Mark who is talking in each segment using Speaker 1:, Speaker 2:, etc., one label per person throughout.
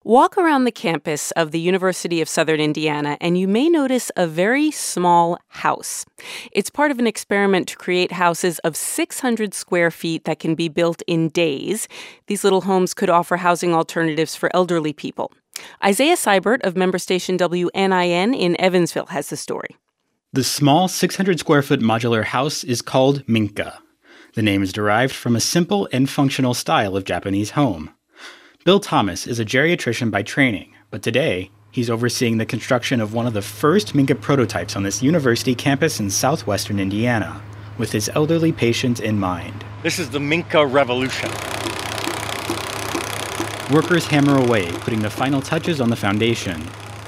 Speaker 1: Walk around the campus of the University of Southern Indiana, and you may notice a very small house. It's part of an experiment to create houses of 600 square feet that can be built in days. These little homes could offer housing alternatives for elderly people. Isaiah Seibert of member station WNIN in Evansville has the story.
Speaker 2: The small 600-square-foot modular house is called Minka. The name is derived from a simple and functional style of Japanese home. Bill Thomas is a geriatrician by training, but today he's overseeing the construction of one of the first Minka prototypes on this university campus in southwestern Indiana, with his elderly patients in mind.
Speaker 3: This is the Minka revolution.
Speaker 2: Workers hammer away, putting the final touches on the foundation.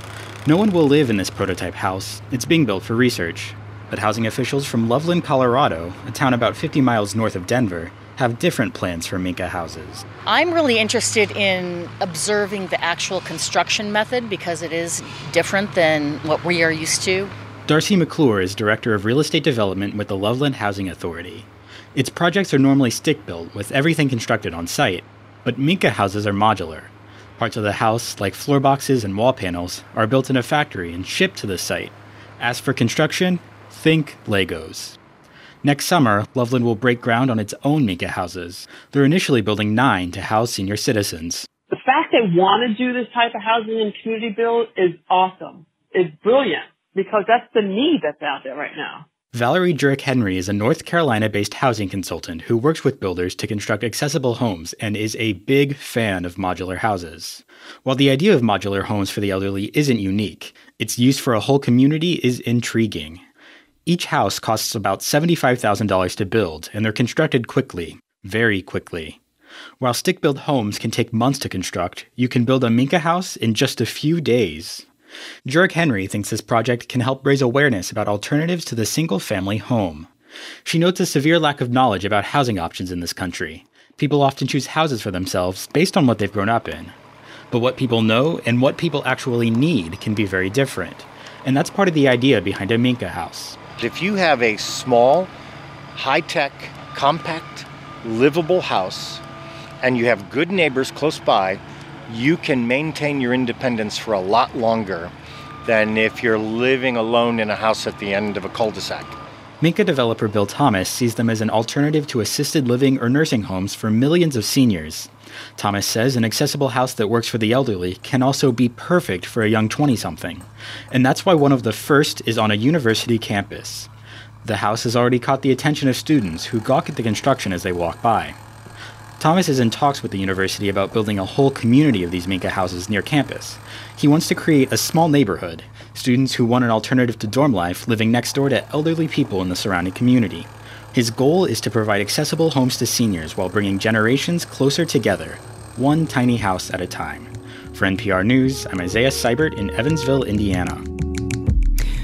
Speaker 2: No one will live in this prototype house. It's being built for research. But housing officials from Loveland, Colorado, a town about 50 miles north of Denver, have different plans for Minka houses.
Speaker 4: I'm really interested in observing the actual construction method because it is different than what we are used to.
Speaker 2: Darcy McClure is Director of Real Estate Development with the Loveland Housing Authority. Its projects are normally stick-built, with everything constructed on site, but Minka houses are modular. Parts of the house, like floor boxes and wall panels, are built in a factory and shipped to the site. As for construction, think Legos. Next summer, Loveland will break ground on its own Minka houses. They're initially building 9 to house senior citizens.
Speaker 5: The fact they want to do this type of housing and community build is awesome. It's brilliant because that's the need that's out there right now.
Speaker 2: Valerie Jurek-Henry is a North Carolina-based housing consultant who works with builders to construct accessible homes and is a big fan of modular houses. While the idea of modular homes for the elderly isn't unique, its use for a whole community is intriguing. Each house costs about $75,000 to build, and they're constructed quickly, very quickly. While stick-built homes can take months to construct, you can build a Minka house in just a few days. Jurek-Henry thinks this project can help raise awareness about alternatives to the single-family home. She notes a severe lack of knowledge about housing options in this country. People often choose houses for themselves based on what they've grown up in. But what people know and what people actually need can be very different. And that's part of the idea behind a Minka house.
Speaker 3: If you have a small, high-tech, compact, livable house, and you have good neighbors close by, you can maintain your independence for a lot longer than if you're living alone in a house at the end of a cul-de-sac.
Speaker 2: Minka developer Bill Thomas sees them as an alternative to assisted living or nursing homes for millions of seniors. Thomas says an accessible house that works for the elderly can also be perfect for a young 20-something. And that's why one of the first is on a university campus. The house has already caught the attention of students who gawk at the construction as they walk by. Thomas is in talks with the university about building a whole community of these Minka houses near campus. He wants to create a small neighborhood, students who want an alternative to dorm life living next door to elderly people in the surrounding community. His goal is to provide accessible homes to seniors while bringing generations closer together, one tiny house at a time. For NPR News, I'm Isaiah Seibert in Evansville, Indiana.